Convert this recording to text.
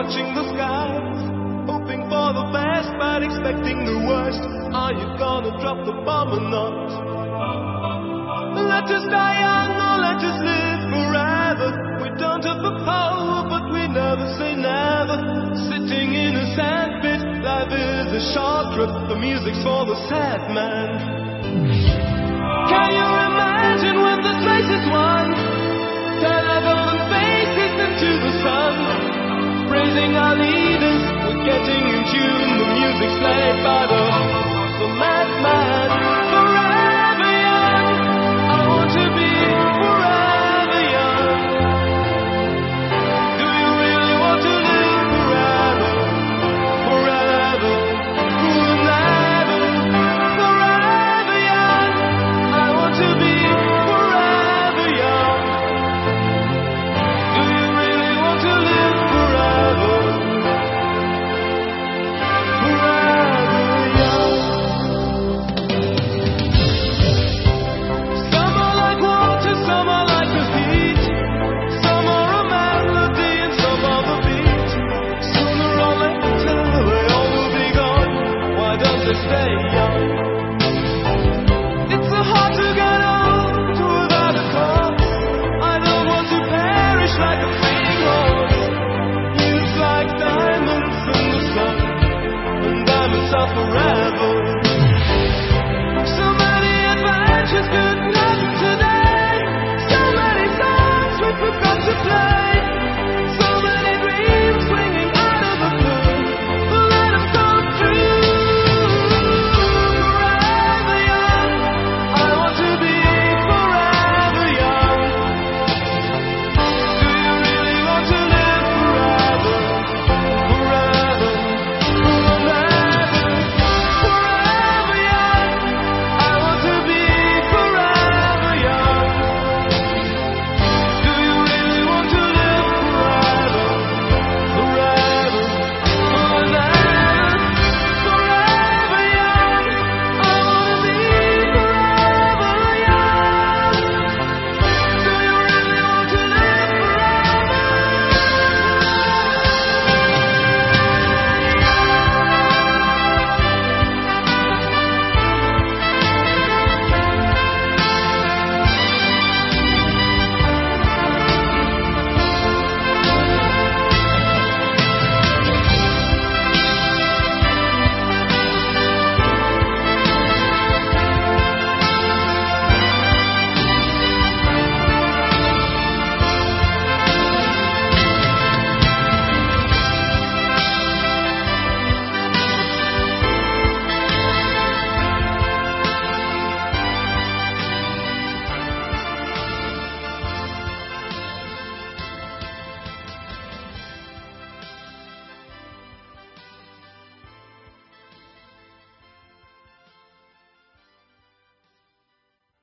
watching the skies, hoping for the best but expecting the worst. Are you gonna drop the bomb or not? Let us die young or let us live forever. We don't have the power but we never say never. Sitting in a sandpit, life is a short trip. The music's for the sad man. Can you imagine when this race is won? Turn our golden faces into the sun, praising our leaders, we're getting in tune. The music's played by the madman.